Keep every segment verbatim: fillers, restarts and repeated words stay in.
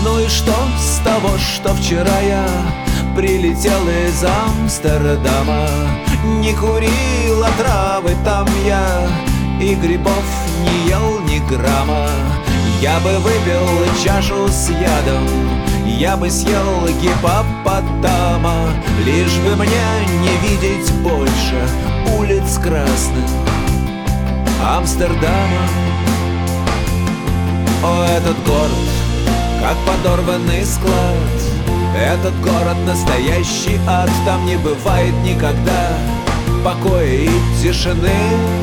ну и что с того, что вчера я прилетел из Амстердама? Не курил, а травы там я и грибов не ел ни грамма. Я бы выпил чашу с ядом, я бы съел гиппопотама, лишь бы мне не видеть больше улиц красных Амстердама. О, этот город, как подорванный склад, этот город настоящий ад. Там не бывает никогда покоя и тишины.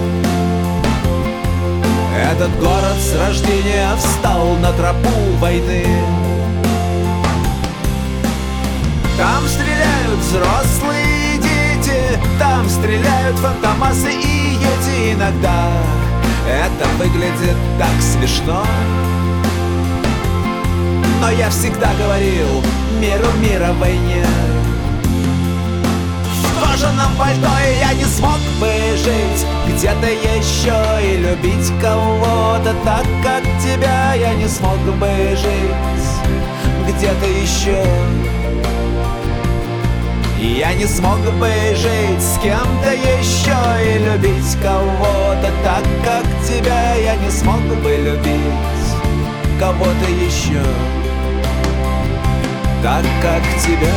Этот город с рождения встал на тропу войны. Там стреляют взрослые дети, там стреляют фантомасы и ети. Иногда это выглядит так смешно, но я всегда говорил: миру мира войне. В кожаном пальто и я не смог бы жить где-то еще и любить кого-то так, как тебя. Я не смог бы жить где-то еще. Я не смог бы жить с кем-то еще и любить кого-то так, как тебя. Я не смог бы любить кого-то еще так, как тебя.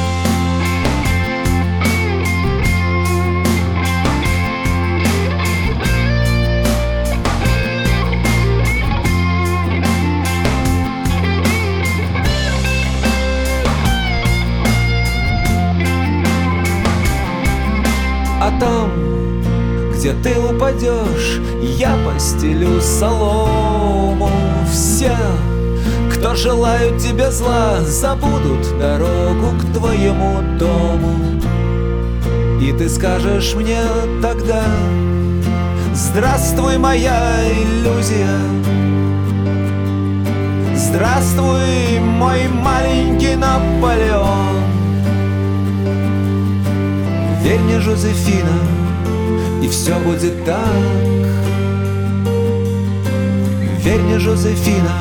А там, где ты упадешь, я постелю солому. Все, кто желают тебе зла, забудут дорогу к твоему дому. И ты скажешь мне тогда: здравствуй, моя иллюзия, здравствуй, мой маленький Наполеон. Верь мне, Жозефина, и все будет так. Верь мне, Жозефина.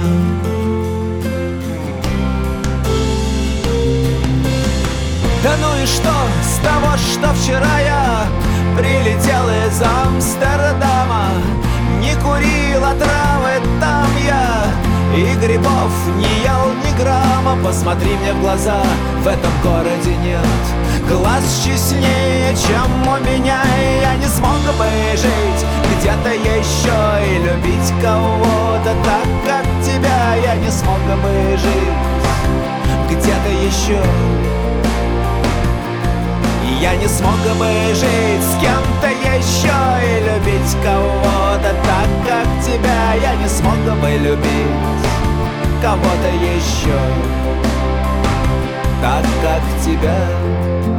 Да ну и что с того, что вчера я прилетел из Амстердама? Не курил, а травы там я и грибов не ел ни грамма. Посмотри мне в глаза, в этом городе нет глаз честнее, чем у меня. И я не смог бы жить где-то еще и любить кого-то так, как тебя. Я не смог бы жить где-то еще. И я не смог бы жить с кем-то еще и любить кого-то так, как тебя. Я не смог бы любить кого-то еще так, как тебя.